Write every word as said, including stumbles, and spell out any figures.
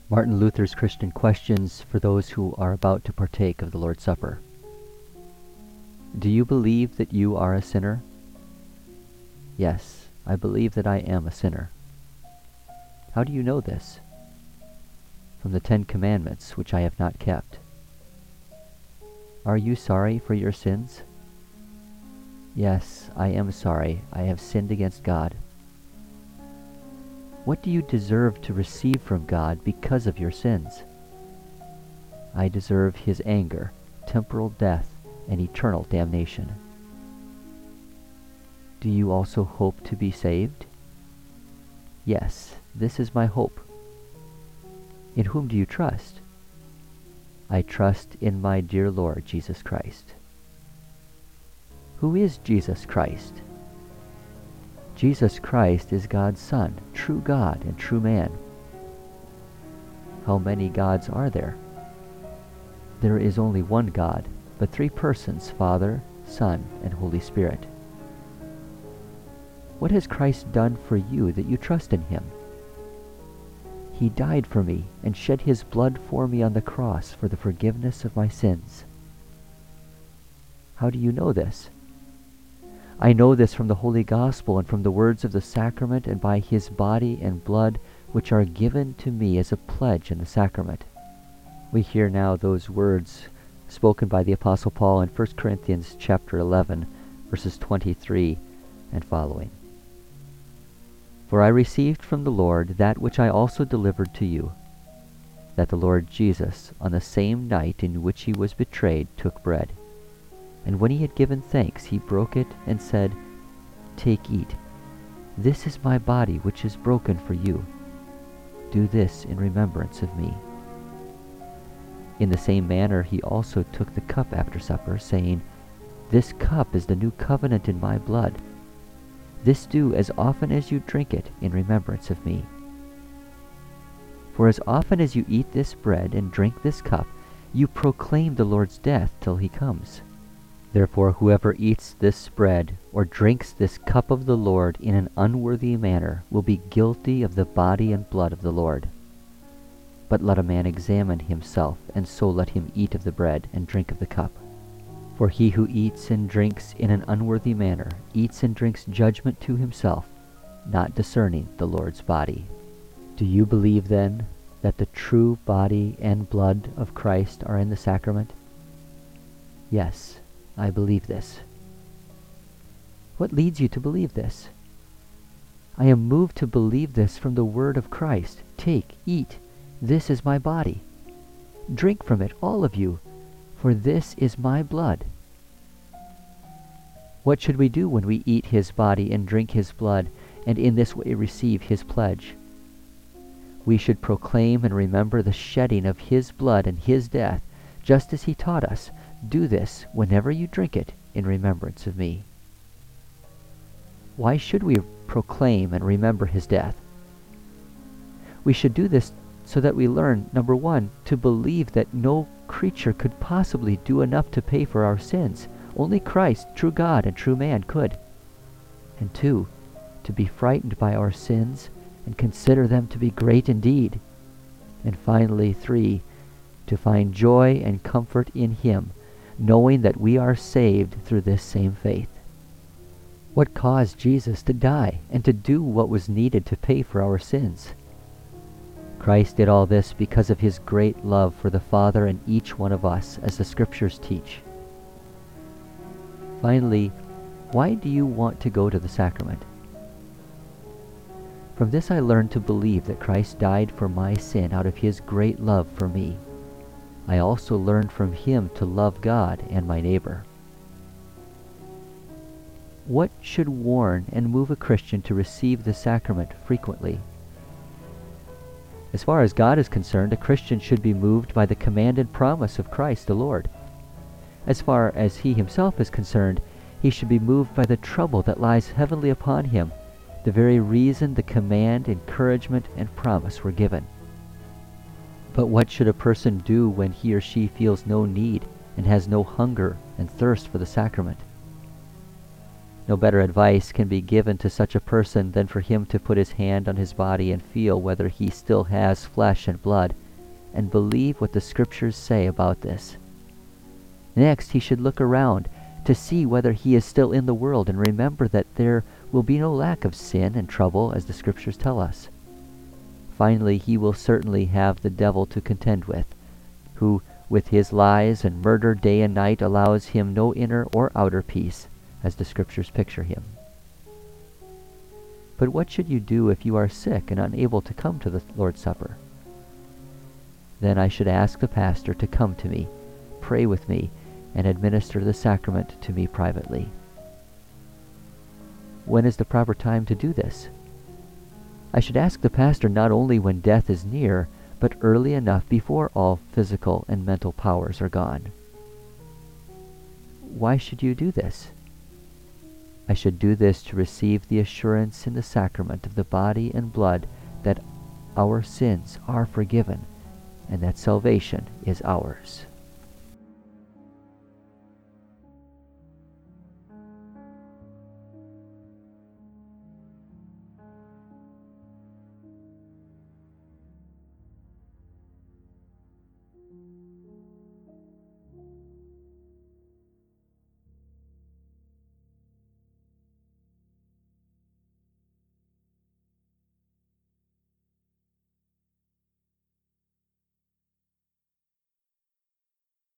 Martin Luther's Christian Questions for those who are about to partake of the Lord's Supper. Do you believe that you are a sinner? Yes, I believe that I am a sinner. How do you know this? From the Ten Commandments, which I have not kept. Are you sorry for your sins? Yes, I am sorry. I have sinned against God. What do you deserve to receive from God because of your sins? I deserve His anger, temporal death, and eternal damnation. Do you also hope to be saved? Yes, this is my hope. In whom do you trust? I trust in my dear Lord Jesus Christ. Who is Jesus Christ? Jesus Christ is God's Son, true God and true man. How many gods are there? There is only one God, but three persons, Father, Son, and Holy Spirit. What has Christ done for you that you trust in Him? He died for me and shed His blood for me on the cross for the forgiveness of my sins. How do you know this? I know this from the Holy Gospel and from the words of the sacrament and by His body and blood which are given to me as a pledge in the sacrament. We hear now those words spoken by the Apostle Paul in First Corinthians chapter eleven, verses twenty-three and following. For I received from the Lord that which I also delivered to you, that the Lord Jesus, on the same night in which He was betrayed, took bread. And when He had given thanks, He broke it and said, Take, eat. This is my body which is broken for you. Do this in remembrance of me. In the same manner He also took the cup after supper, saying, This cup is the new covenant in my blood. This do as often as you drink it in remembrance of me. For as often as you eat this bread and drink this cup, you proclaim the Lord's death till He comes. Therefore whoever eats this bread or drinks this cup of the Lord in an unworthy manner will be guilty of the body and blood of the Lord. But let a man examine himself, and so let him eat of the bread and drink of the cup. For he who eats and drinks in an unworthy manner eats and drinks judgment to himself, not discerning the Lord's body. Do you believe then that the true body and blood of Christ are in the sacrament? Yes, I believe this. What leads you to believe this? I am moved to believe this from the word of Christ. Take, eat, this is my body. Drink from it, all of you, for this is my blood. What should we do when we eat His body and drink His blood, and in this way receive His pledge? We should proclaim and remember the shedding of His blood and His death, just as He taught us. Do this whenever you drink it in remembrance of me. Why should we proclaim and remember His death? We should do this so that we learn, number one, to believe that no creature could possibly do enough to pay for our sins. Only Christ, true God and true man, could. And two, to be frightened by our sins and consider them to be great indeed. And finally, three, to find joy and comfort in Him, knowing that we are saved through this same faith. What caused Jesus to die and to do what was needed to pay for our sins? Christ did all this because of His great love for the Father and each one of us, as the Scriptures teach. Finally, why do you want to go to the sacrament? From this I learned to believe that Christ died for my sin out of His great love for me. I also learned from Him to love God and my neighbor. What should warn and move a Christian to receive the sacrament frequently? As far as God is concerned, a Christian should be moved by the command and promise of Christ the Lord. As far as he himself is concerned, he should be moved by the trouble that lies heavily upon him, the very reason the command, encouragement, and promise were given. But what should a person do when he or she feels no need and has no hunger and thirst for the sacrament? No better advice can be given to such a person than for him to put his hand on his body and feel whether he still has flesh and blood, and believe what the Scriptures say about this. Next, he should look around to see whether he is still in the world, and remember that there will be no lack of sin and trouble, as the Scriptures tell us. Finally, he will certainly have the devil to contend with, who, with his lies and murder day and night, allows him no inner or outer peace, as the Scriptures picture him. But what should you do if you are sick and unable to come to the Lord's Supper? Then I should ask the pastor to come to me, pray with me, and administer the sacrament to me privately. When is the proper time to do this? I should ask the pastor not only when death is near, but early enough before all physical and mental powers are gone. Why should you do this? I should do this to receive the assurance in the sacrament of the body and blood that our sins are forgiven and that salvation is ours.